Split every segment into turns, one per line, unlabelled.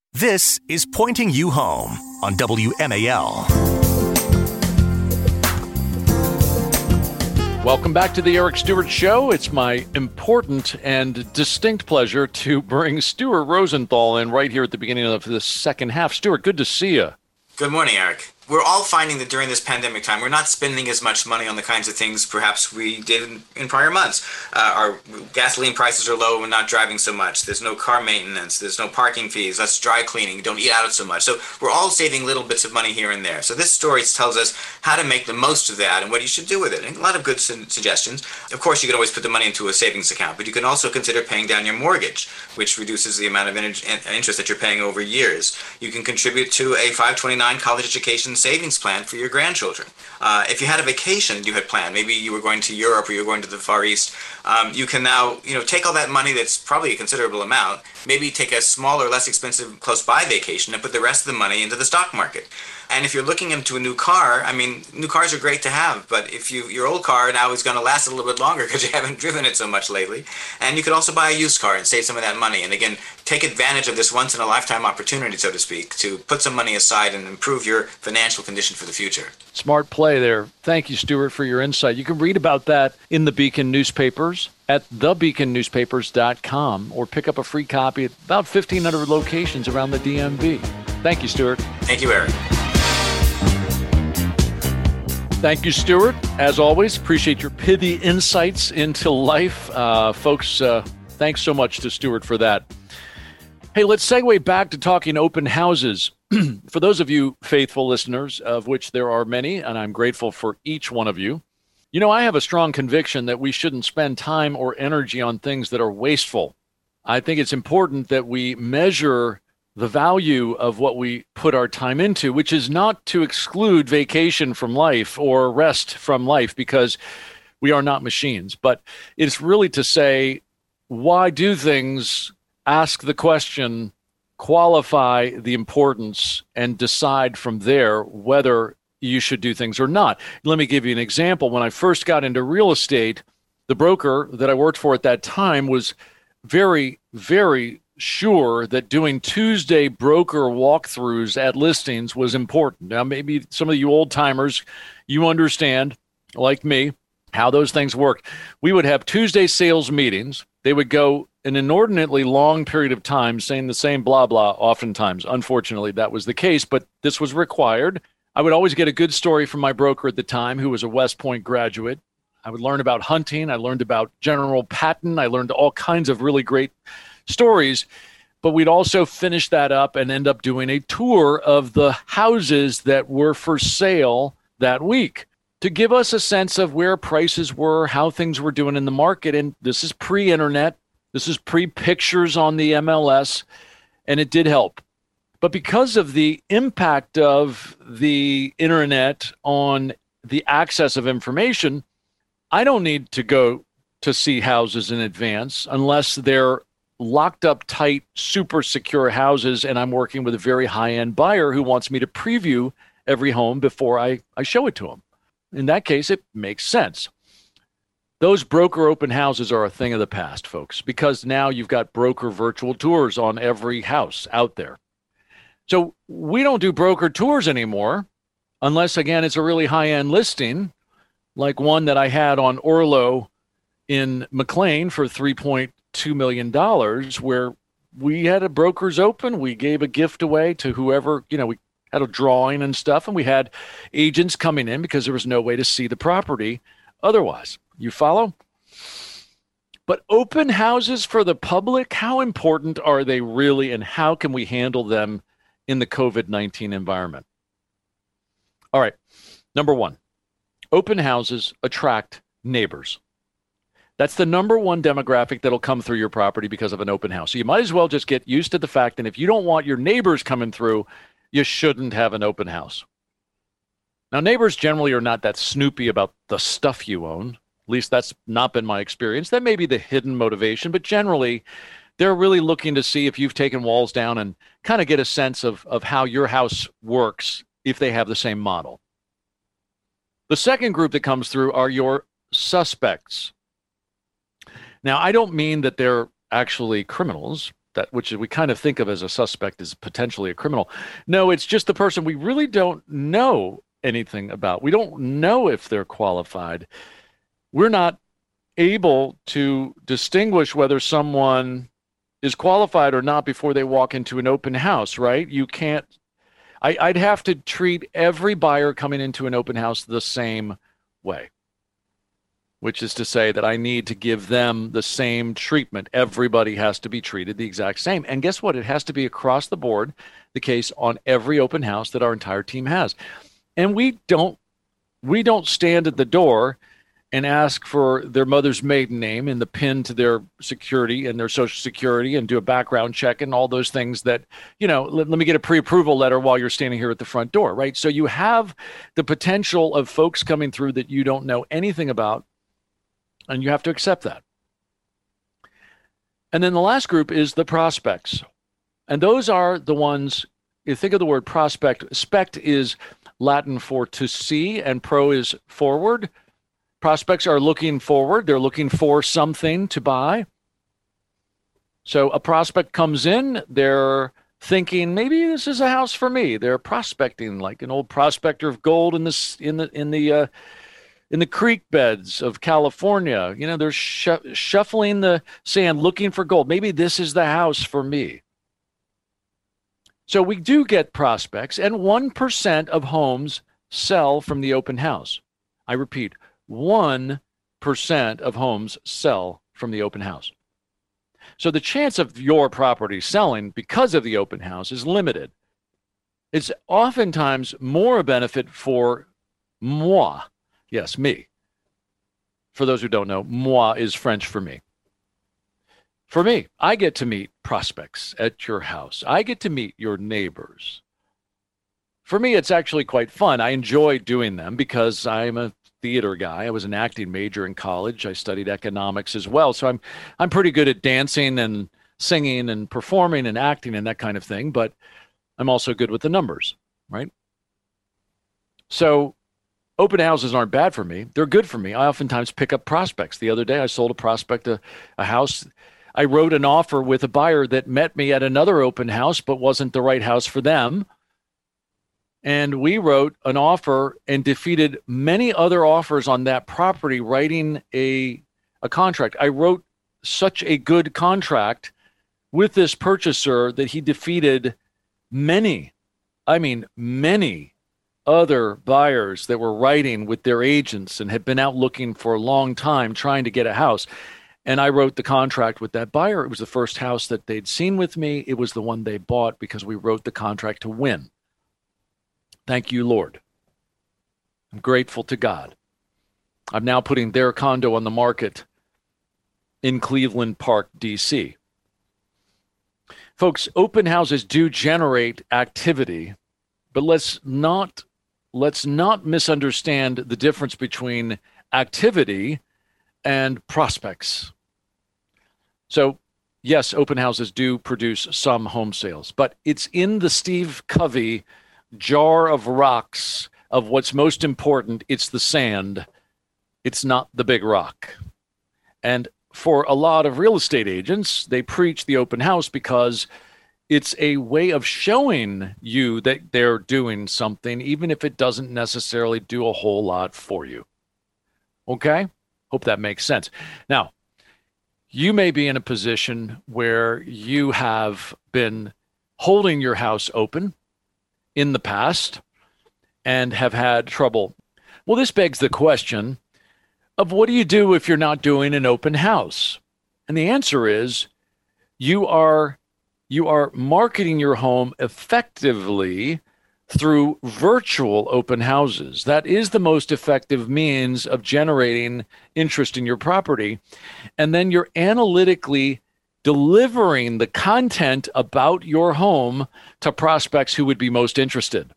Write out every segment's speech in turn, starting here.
This is Pointing You Home on WMAL.
Welcome back to the Eric Stewart Show. It's my important and distinct pleasure to bring Stuart Rosenthal in right here at the beginning of the second half. Stuart, good to see you.
Good morning, Eric. We're all finding that during this pandemic time, we're not spending as much money on the kinds of things perhaps we did in prior months. Our gasoline prices are low. We're not driving so much. There's no car maintenance. There's no parking fees. Less dry cleaning. Don't eat out so much. So we're all saving little bits of money here and there. So this story tells us how to make the most of that and what you should do with it. And a lot of good suggestions. Of course, you can always put the money into a savings account, but you can also consider paying down your mortgage, which reduces the amount of interest that you're paying over years. You can contribute to a 529 college education savings plan for your grandchildren. If you had a vacation you had planned, maybe you were going to Europe or you were going to the Far East, you can now take all that money that's probably a considerable amount, maybe take a smaller, less expensive, close by vacation and put the rest of the money into the stock market. And if you're looking into a new car, I mean, new cars are great to have, but if your old car now is going to last a little bit longer because you haven't driven it so much lately. And you could also buy a used car and save some of that money. And again, take advantage of this once-in-a-lifetime opportunity, so to speak, to put some money aside and improve your financial condition for the future.
Smart play there. Thank you, Stuart, for your insight. You can read about that in the Beacon newspapers at thebeaconnewspapers.com or pick up a free copy at about 1,500 locations around the DMV. Thank you, Stuart.
Thank you, Eric.
Thank you, Stuart. As always, appreciate your pithy insights into life. Folks, thanks so much to Stuart for that. Hey, let's segue back to talking open houses. For those of you faithful listeners, of which there are many, and I'm grateful for each one of you, I have a strong conviction that we shouldn't spend time or energy on things that are wasteful. I think it's important that we measure the value of what we put our time into, which is not to exclude vacation from life or rest from life, because we are not machines, but it's really to say, why do things? Ask the question, qualify the importance, and decide from there whether you should do things or not. Let me give you an example. When I first got into real estate, the broker that I worked for at that time was very, very sure that doing Tuesday broker walkthroughs at listings was important. Now, maybe some of you old timers, you understand, like me, how those things work. We would have Tuesday sales meetings. They would go an inordinately long period of time saying the same blah, blah, oftentimes. Unfortunately, that was the case, but this was required. I would always get a good story from my broker at the time, who was a West Point graduate. I would learn about hunting. I learned about General Patton. I learned all kinds of really great stories, but we'd also finish that up and end up doing a tour of the houses that were for sale that week to give us a sense of where prices were, how things were doing in the market. And this is pre-internet. This is pre-pictures on the MLS, and it did help. But because of the impact of the internet on the access of information, I don't need to go to see houses in advance unless they're locked up tight, super secure houses, and I'm working with a very high-end buyer who wants me to preview every home before I show it to him. In that case, it makes sense. Those broker open houses are a thing of the past, folks, because now you've got broker virtual tours on every house out there. So we don't do broker tours anymore unless, again, it's a really high-end listing, like one that I had on Orlo in McLean for $3.2 million, where we had a brokers open. We gave a gift away to whoever, we had a drawing and stuff, and we had agents coming in because there was no way to see the property otherwise. You follow? But open houses for the public, how important are they really, and how can we handle them in the COVID-19 environment? All right. Number one, open houses attract neighbors. That's the number one demographic that'll come through your property because of an open house. So you might as well just get used to the fact that if you don't want your neighbors coming through, you shouldn't have an open house. Now, neighbors generally are not that snoopy about the stuff you own. At least that's not been my experience. That may be the hidden motivation, but generally they're really looking to see if you've taken walls down and kind of get a sense of how your house works if they have the same model. The second group that comes through are your suspects. Now, I don't mean that they're actually criminals. that which we kind of think of as a suspect as potentially a criminal. No, it's just the person we really don't know anything about. We don't know if they're qualified. We're not able to distinguish whether someone is qualified or not before they walk into an open house, right? You can't. I'd have to treat every buyer coming into an open house the same way, which is to say that I need to give them the same treatment. Everybody has to be treated the exact same. And guess what? It has to be across the board the case on every open house that our entire team has. And we don't stand at the door and ask for their mother's maiden name and the PIN to their security and their social security and do a background check and all those things that, let me get a pre-approval letter while you're standing here at the front door, right? So you have the potential of folks coming through that you don't know anything about, and you have to accept that. And then the last group is the prospects. And those are the ones, you think of the word prospect. Spect is Latin for to see, and pro is forward. Prospects are looking forward. They're looking for something to buy. So a prospect comes in, they're thinking, maybe this is a house for me. They're prospecting like an old prospector of gold in the creek beds of California. They're shuffling the sand, looking for gold. Maybe this is the house for me. So we do get prospects, and 1% of homes sell from the open house. I repeat, 1% of homes sell from the open house. So the chance of your property selling because of the open house is limited. It's oftentimes more a benefit for moi. Yes, me. For those who don't know, moi is French for me. For me, I get to meet prospects at your house. I get to meet your neighbors. For me, it's actually quite fun. I enjoy doing them because I'm a theater guy. I was an acting major in college. I studied economics as well. So I'm pretty good at dancing and singing and performing and acting and that kind of thing, but I'm also good with the numbers, right? So open houses aren't bad for me. They're good for me. I oftentimes pick up prospects. The other day I sold a prospect a house. I wrote an offer with a buyer that met me at another open house but wasn't the right house for them. And we wrote an offer and defeated many other offers on that property, writing a contract. I wrote such a good contract with this purchaser that he defeated many other buyers that were writing with their agents and had been out looking for a long time trying to get a house. And I wrote the contract with that buyer. It was the first house that they'd seen with me. It was the one they bought because we wrote the contract to win. Thank you, Lord. I'm grateful to God. I'm now putting their condo on the market in Cleveland Park, D.C. Folks, open houses do generate activity, but let's not misunderstand the difference between activity and prospects. So, yes, open houses do produce some home sales, but it's in the Steve Covey jar of rocks of what's most important. It's the sand. It's not the big rock. And for a lot of real estate agents, they preach the open house because it's a way of showing you that they're doing something, even if it doesn't necessarily do a whole lot for you. Okay? Hope that makes sense. Now, you may be in a position where you have been holding your house open in the past and have had trouble. Well, this begs the question of what do you do if you're not doing an open house? And the answer is you are marketing your home effectively through virtual open houses. That is the most effective means of generating interest in your property. And then you're analytically delivering the content about your home to prospects who would be most interested.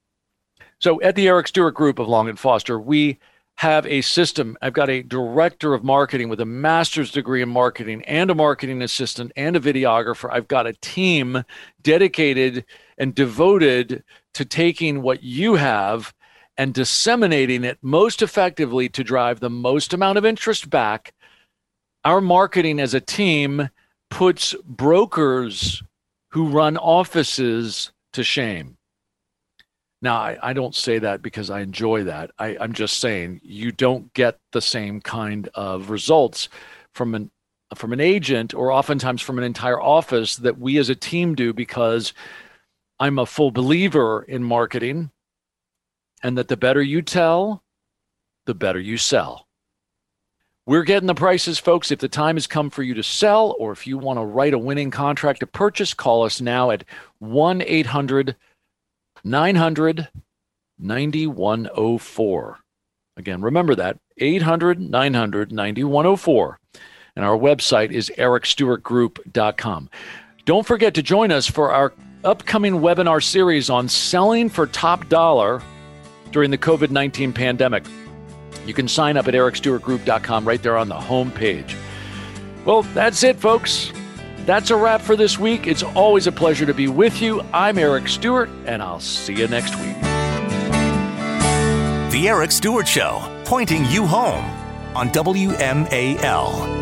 So at the Eric Stewart Group of Long & Foster, we have a system. I've got a director of marketing with a master's degree in marketing and a marketing assistant and a videographer. I've got a team dedicated and devoted to taking what you have and disseminating it most effectively to drive the most amount of interest back. Our marketing as a team puts brokers who run offices to shame. Now, I don't say that because I enjoy that. I'm just saying you don't get the same kind of results from an agent, or oftentimes from an entire office, that we as a team do, because I'm a full believer in marketing, and that the better you tell, the better you sell. We're getting the prices, folks. If the time has come for you to sell, or if you want to write a winning contract to purchase, call us now at 1-800-900-9104. Again, remember that, 800-900-9104. And our website is ericstewartgroup.com. Don't forget to join us for our upcoming webinar series on selling for top dollar during the COVID-19 pandemic. You can sign up at ericstewartgroup.com right there on the home page. Well, that's it, folks. That's a wrap for this week. It's always a pleasure to be with you. I'm Eric Stewart, and I'll see you next week.
The Eric Stewart Show, pointing you home on WMAL.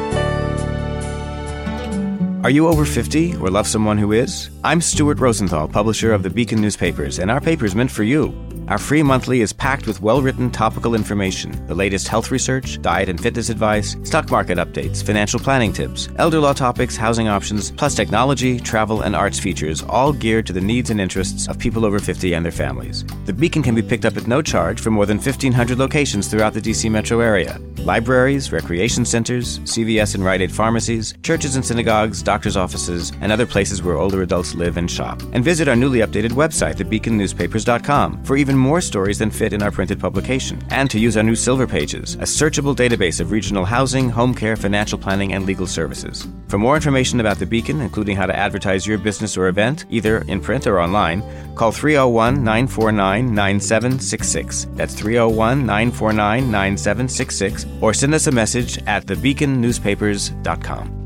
Are you over 50 or love someone who is? I'm Stuart Rosenthal, publisher of the Beacon newspapers, and our paper's meant for you. Our free monthly is packed with well-written topical information, the latest health research, diet and fitness advice, stock market updates, financial planning tips, elder law topics, housing options, plus technology, travel, and arts features, all geared to the needs and interests of people over 50 and their families. The Beacon can be picked up at no charge from more than 1,500 locations throughout the D.C. metro area. Libraries, recreation centers, CVS and Rite Aid pharmacies, churches and synagogues, doctors' offices, and other places where older adults live and shop. And visit our newly updated website, thebeaconnewspapers.com, for even more stories than fit in our printed publication, and to use our new Silver Pages, a searchable database of regional housing, home care, financial planning, and legal services. For more information about the Beacon, including how to advertise your business or event, either in print or online, call 301-949-9766. That's 301-949-9766, or send us a message at thebeaconnewspapers.com.